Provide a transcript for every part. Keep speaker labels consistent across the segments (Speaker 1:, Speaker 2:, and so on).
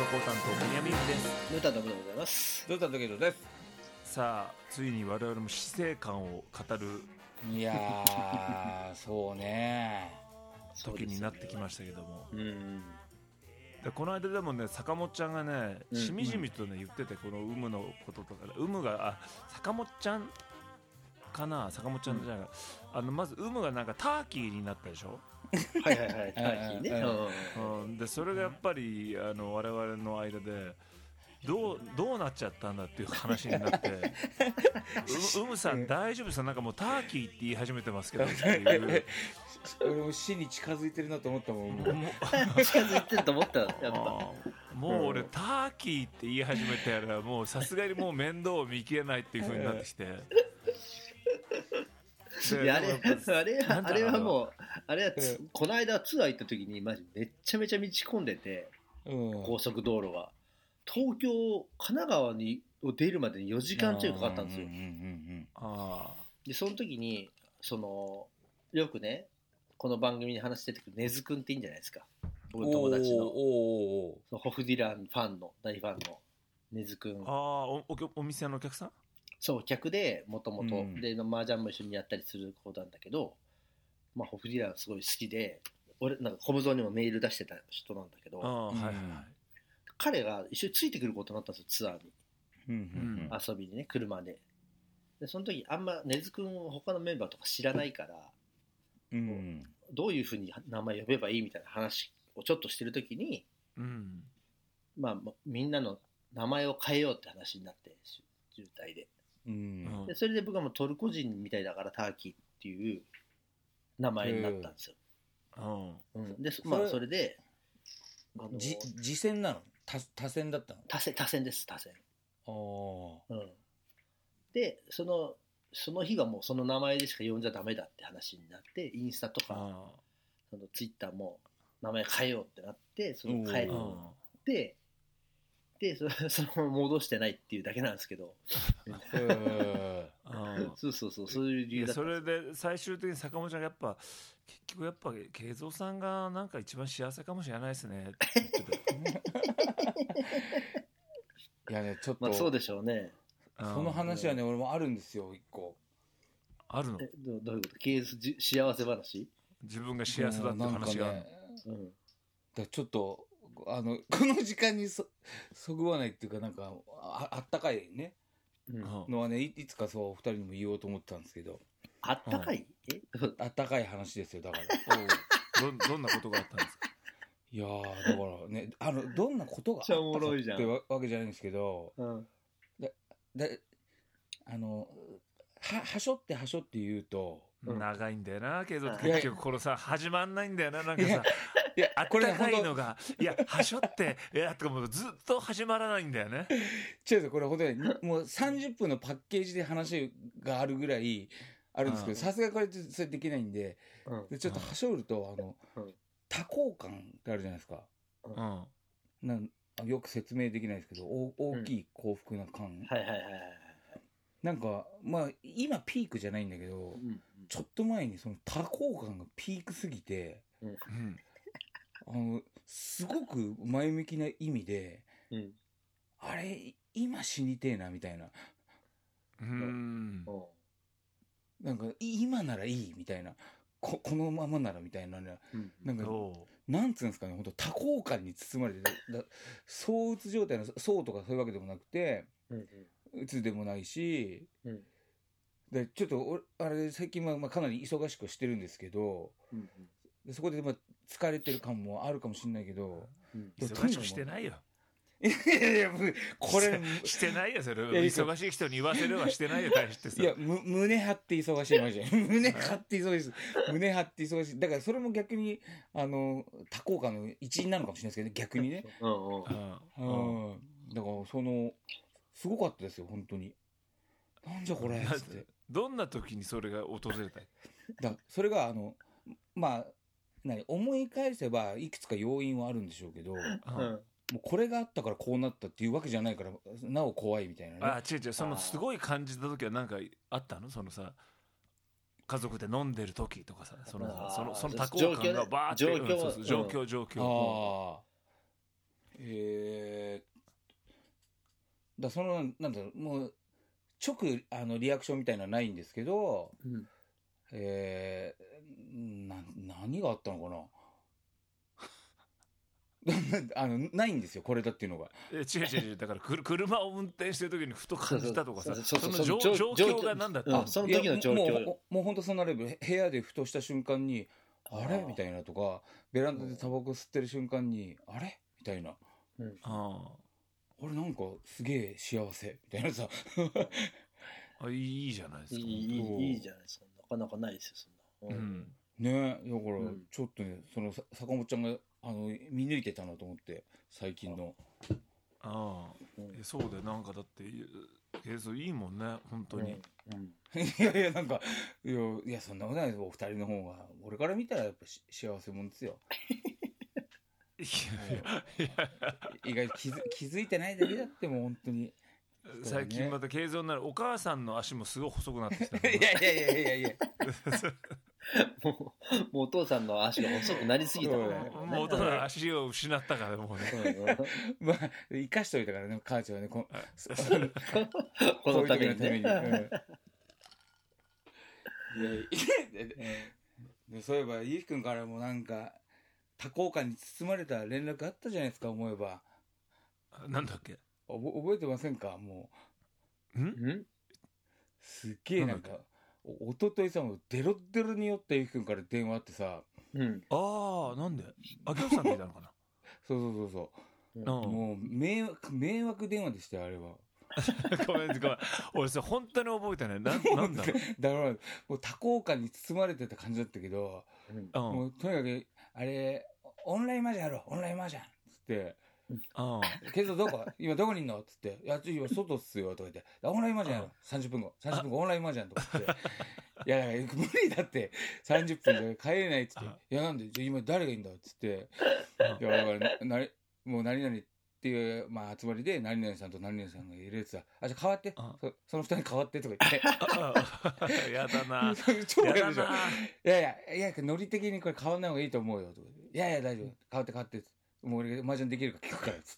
Speaker 1: 担当宮城です。
Speaker 2: ヌータンでございます。
Speaker 3: どうした時々です。
Speaker 1: さあついに我々も死生観を語る
Speaker 3: いやーそうね
Speaker 1: 時になってきましたけども、
Speaker 2: うん
Speaker 1: でこの間でもね坂本ちゃんがねしみじみとね言ってて、この有無のこととか有無が坂本ちゃんかな、坂本ちゃんじゃないか、まず有無がなんかターキーになったでしょ。
Speaker 2: はいはいはい、ターキーね。
Speaker 1: でそれがやっぱり我々の間でどうなっちゃったんだっていう話になってうむさん大丈夫ですか、なんかもうターキーって言い始めてますけどっていう
Speaker 3: 俺も死に近づいてるなと思ったもん。
Speaker 2: 近づいてると思ったやっぱ
Speaker 1: もう俺ターキーって言い始めたらもうさすがにもう面倒を見きれないっていう風になってきて
Speaker 2: いやあれはもうあれはこの間ツアー行った時にマジめっちゃめちゃ道混んでて、高速道路が東京神奈川に出るまでに4時間ちょいかかったんですよ。でその時によくねこの番組に話しててくる根津くんっていいんじゃないですか、僕の友達のホフディランファンの大ファンの根津くん。
Speaker 1: お店のお客さん、
Speaker 2: そう客でもともとで麻雀も一緒にやったりする子なんだけど、まあ、ホフディランすごい好きで、俺なんかコムゾーにもメール出してた人なんだけど、彼が一緒についてくることになったんですよ、ツアーに、遊びにね、車で。でその時あんま根津くん他のメンバーとか知らないから、どういうふうに名前呼べばいいみたいな話をちょっとしてる時に、まあ、みんなの名前を変えようって話になって、渋滞で。でそれで僕はもうトルコ人みたいだからターキーっていう名前になったんですよ。でまあそれで
Speaker 3: 次戦なの？多戦だったの？
Speaker 2: 多戦です、多戦。でその日がもうその名前でしか呼んじゃダメだって話になって、インスタとかそのツイッターも名前変えようってなって、その変えてでそのまま戻してないっていうだけなんですけどそういう理由だった。
Speaker 1: それで最終的に坂本ちゃんが結局やっぱ慶三さんがなんか一番幸せかもしれないですねって言ってた。
Speaker 3: いやねちょっと、
Speaker 2: まあそうでしょうね。
Speaker 3: その話はね俺もあるんですよ、一個。
Speaker 1: あるの？
Speaker 2: どういうこと？幸せ話？
Speaker 1: 自分が幸せだって話があるの？
Speaker 3: だちょっとこの時間にそぐわないっていうか、なんかあったかいね、のはね いつかそうお二人にも言おうと思ってたんですけど。
Speaker 2: あったかい？
Speaker 3: あったかい話ですよ。だから
Speaker 1: どんなことがあったんですか？
Speaker 3: いやだからねどんなことがあったかってわけじゃないんですけど、はしょって言うと
Speaker 1: 長いんだよなけど、結局このさ始まんないんだよな、なんかさあったかいのがはしょってとかもうずっと始まらないんだよね。
Speaker 3: 違う、これ本当にもう30分のパッケージで話があるぐらいあるんですけど、さすがこれそれできないんで、ちょっとはしょると多幸感ってあるじゃないですか。よく説明できないですけど、大きい幸福な感、なんかまあ今ピークじゃないんだけど、ちょっと前にその多幸感がピークすぎて、すごく前向きな意味で、あれ今死にてえなみたいな、なんか今ならいいみたいな、このままならみたいな、なんかなんつうんですかね、本当多幸感に包まれて、躁うつ状態の躁とかそういうわけでもなくて、うつでもないし、でちょっとあれ最近はかなり忙しくしてるんですけど、でそこで疲れてる感もあるかもしれないけど、
Speaker 1: 忙しくしてないよ。
Speaker 3: いやこれ
Speaker 1: してないよ、それ忙しい人に言わせるはしてないよ、大してさ。
Speaker 3: いや胸張って忙しいマジで胸張って忙しい胸張って忙しい。だからそれも逆に多幸感の一因なのかもしれないですけどね、逆にね。だからすごかったですよ本当に。なんじゃこれって。
Speaker 1: どんな時にそれが訪れた？
Speaker 3: それがまあ思い返せばいくつか要因はあるんでしょうけど、もうこれがあったからこうなったっていうわけじゃないからなお怖いみたいなね。
Speaker 1: 違うそのすごい感じた時は何かあったの？そのさ家族で飲んでる時とかさ、その多幸感がバーって状況
Speaker 3: そのなんだろう、もう直リアクションみたいなのはないんですけど、何があったのかなないんですよ、これだっていうのが。
Speaker 1: 違う、だから車を運転してる時にふと感じたとかさ、その状況が何だったの？
Speaker 2: その時の状況。
Speaker 3: もう本当そんなレベル。部屋でふとした瞬間に、あれみたいなとか、ベランダでタバコ吸ってる瞬間に、あれみたいな。俺なんかすげえ幸せみたいなさ。
Speaker 1: いいじゃないですか。
Speaker 2: いいじゃないですか。なかなかないですよ、そんな。
Speaker 3: ねえ、だからちょっとね、その坂本ちゃんが見抜いてたなと思って、最近の。
Speaker 1: そうだよ。なんかだって映像いいもんね、本当に。い
Speaker 3: やなんかいやそんなことないです。お二人の方が俺から見たらやっぱ幸せもんですよ。意外と気づいてないだけだってもう本当に。
Speaker 1: 最近また軽増になる。お母さんの足もすごい細くなってきた。
Speaker 3: いや
Speaker 2: もうお父さんの足が細くなりすぎたからね。
Speaker 1: もうお父さんの足を失ったからもうね。
Speaker 3: まあ生かしといたからね、母ちゃんはね、こ
Speaker 2: のためにね。
Speaker 3: そういえばゆうきくんからもなんか多幸感に包まれた連絡あったじゃないですか、思えば。
Speaker 1: なんだっけ？
Speaker 3: 覚えてませんか？もうすっげえなんかおとといさ、もうデロデロに酔ったゆうきくんから電話あってさ、
Speaker 1: なんで秋吉さんって言ったのかな。
Speaker 3: そう、もう迷惑電話でしたよ、あれは。
Speaker 1: ごめん俺それ本当に覚えてない。なんだろう。
Speaker 3: だからもう多幸感に包まれてた感じだったけど、もうとにかくあれオンラインマージャンやろう、オンラインマージャンっつって、けど今どこにいんのっつって、いや今外っすよとか言って、オンラインマージャンやろう、30分後オンラインマージャンとか言って、いや無理だって30分で帰れないっつって、いやなんでじゃあ今誰がいいんだっつって、いやだからもう何々っていう、まあ、集まりで何々さんと何々さんがいるやつだ、じゃあ変わって、その二人変わってとか言って
Speaker 1: やだな
Speaker 3: 超やるでしょ。いやノリ的にこれ変わんない方がいいと思うよとか、いや大丈夫、変わってもう俺が麻雀できるか聞くからっつ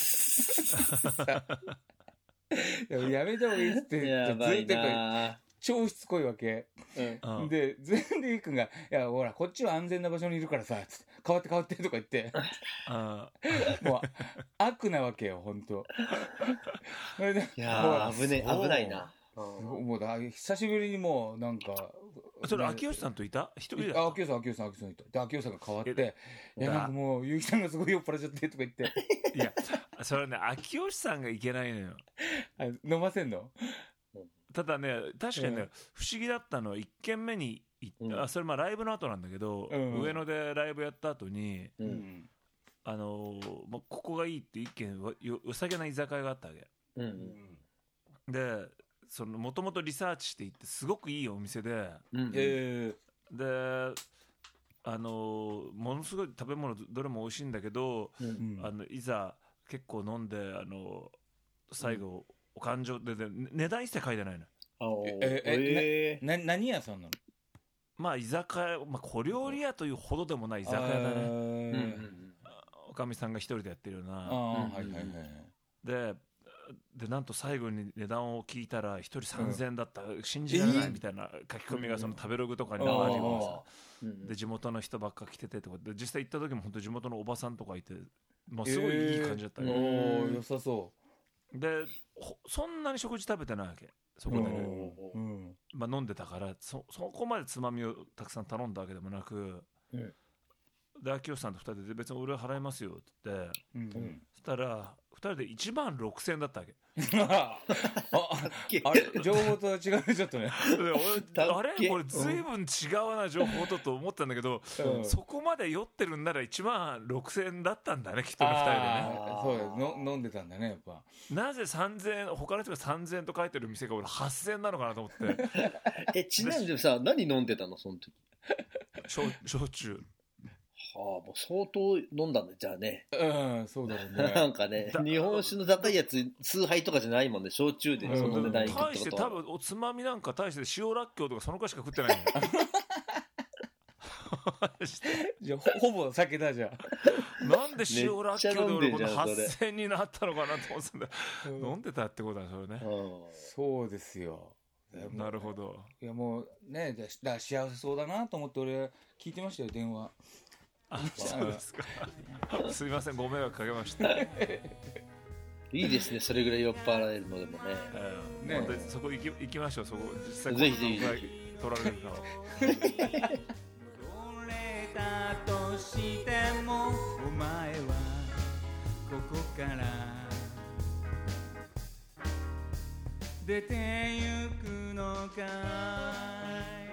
Speaker 3: ってやめた方がいいっつって
Speaker 2: やばいな、
Speaker 3: 超しつこいわけ、で全然ゆうくんが、いやほらこっちは安全な場所にいるからさつって、変わってとか言ってもう悪なわけよ本当。
Speaker 2: いや危ないな。
Speaker 3: もう久しぶりにもうなんか、
Speaker 1: それ秋吉さんといた一人だ。
Speaker 3: 秋吉さんいた。で秋吉さんが変わって、いやなんかもうゆうきさんがすごい酔っ払っちゃってとか言って、
Speaker 1: いやそれね、秋吉さんがいけないのよ。
Speaker 3: 飲ませんの。
Speaker 1: ただね、確かにね、不思議だったのは1軒目に行った、それまあライブの後なんだけど、上野でライブやった後に、ここがいいって一軒良さげな居酒屋があったわけ。でもともとリサーチしていってすごくいいお店で、でものすごい食べ物どれも美味しいんだけど、いざ結構飲んで最後お勘定で値段一切書いてないの。
Speaker 3: 何屋さんなの？
Speaker 1: まあ居酒屋、小料理屋というほどでもない居酒屋だね。おかみさんが一人でやってるような。でなんと最後に値段を聞いたら1人3000円だった、信じられないみたいな書き込みがその食べログとかに流れてさ、で地元の人ばっか来ててとかで、実際行った時も本当地元のおばさんとかいて、すごいいい感じだったよ。
Speaker 3: 良さそう
Speaker 1: でそんなに食事食べてないわけ、そこでね。飲んでたからそこまでつまみをたくさん頼んだわけでもなく、で秋吉さんと2人で別に俺は払いますよって言って、そしたら2人で1万6000円だったわけ。
Speaker 3: あれ情報と違うちょっとね
Speaker 1: あれこれ随分違うな情報と思ったんだけど、そこまで酔ってるんなら1万6000円だったんだね、きっとね、2人でね。
Speaker 3: そう飲んでたんだね、やっぱ。
Speaker 1: なぜ3000円、他の人が3000円と書いてる店が俺8000円なのかなと思って
Speaker 2: ちなみにさ、何飲んでたのその時？
Speaker 1: 焼酎。
Speaker 2: もう相当飲んだんだじゃあね。
Speaker 3: そうだろうね。
Speaker 2: なんかね、日本酒の高いやつ数杯とかじゃないもんね、焼酎でその値段いくってことは。
Speaker 1: 大して多分おつまみなんか大して塩らっきょうとかそのくらいしか食ってないのよ。
Speaker 3: じゃあ ほぼ酒だじゃ
Speaker 1: なんで塩らっきょうで俺この8000になったのかなと思ってたんだ飲んでたってことだそれね
Speaker 3: そうですよ
Speaker 1: なるほど
Speaker 3: いやもうねだ幸せそうだなと思って俺聞いてましたよ電話
Speaker 1: そうですかすいませんご迷惑かけました
Speaker 2: いいですねそれぐらい酔っ払えるのでもね、
Speaker 1: ねそこ行きましょうそこ実際
Speaker 2: ぜひぜひ
Speaker 1: 取られるかを
Speaker 3: 戻れたとしてもお前はここから出てゆくのかい